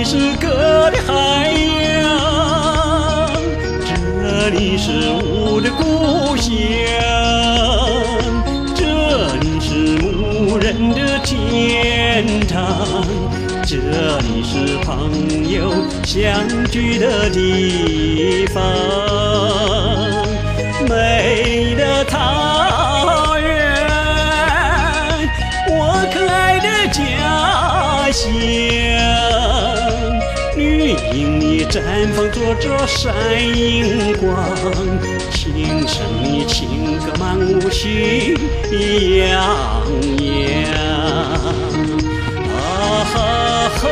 里是歌的海洋，这里是我的故乡，这里是牧人的天堂，这里是朋友相聚的地方。美丽的桃源，我可爱的家乡，绿荫里绽放着这闪银光，琴声里情歌满屋喜洋洋。啊哈嘿，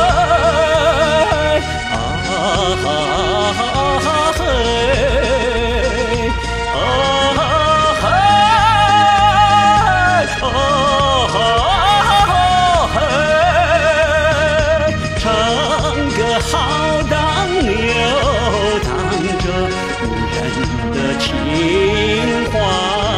啊哈嘿，啊哈嘿，啊嘿，唱歌浩荡流淌着无人的情怀，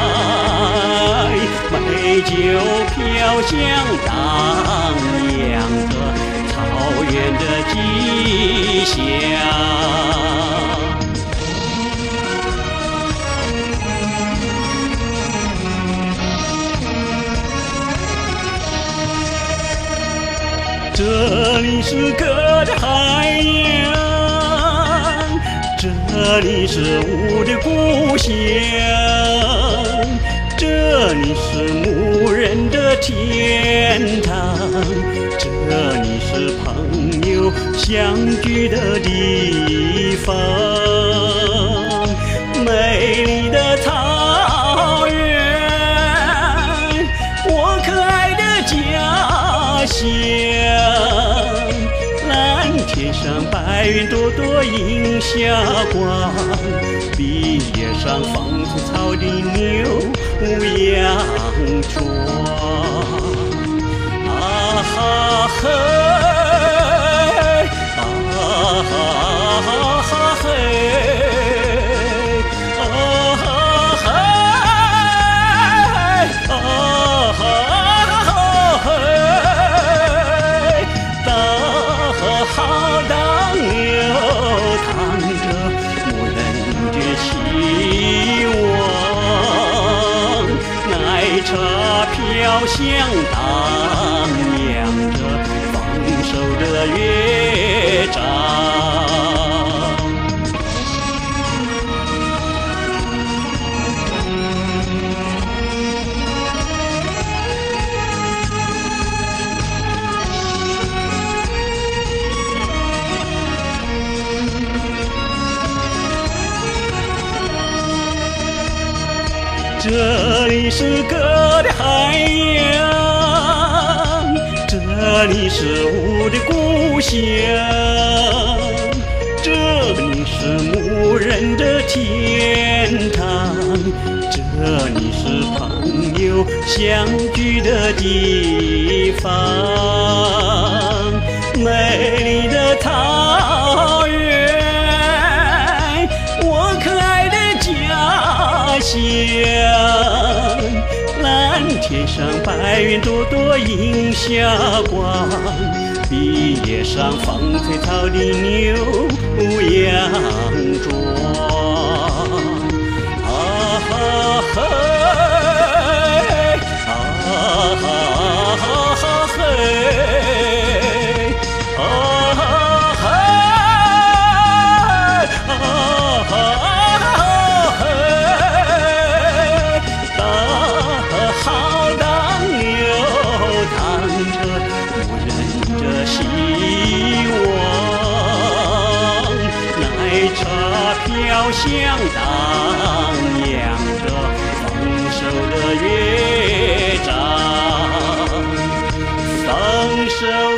美酒飘香荡漾着草原的吉祥。这里是歌的海洋，这里是我的故乡，这里是牧人的天堂，这里是朋友相聚的地方。美丽的桃源，我可爱的家乡，蓝天上白云朵朵映霞光，碧叶上芳草草地牛羊壮。啊哈嘿，啊哈嘿，啊哈嘿，啊哈嘿，大河浩荡流淌着牧人的希望，奶茶飘香荡漾着丰收的乐章。这里是歌的海洋，这里是我的故乡，这里是牧人的天堂，这里是朋友相聚的地方。美丽的桃源，我可爱的家乡，蓝天上白云朵朵映霞光，碧叶上芳翠草地牛羊壮。啊哈嘿，啊哈嘿，啊哈嘿，啊哈嘿，大河浩荡流淌着牧人的希望，奶茶飘香荡漾着丰收的乐章，丰收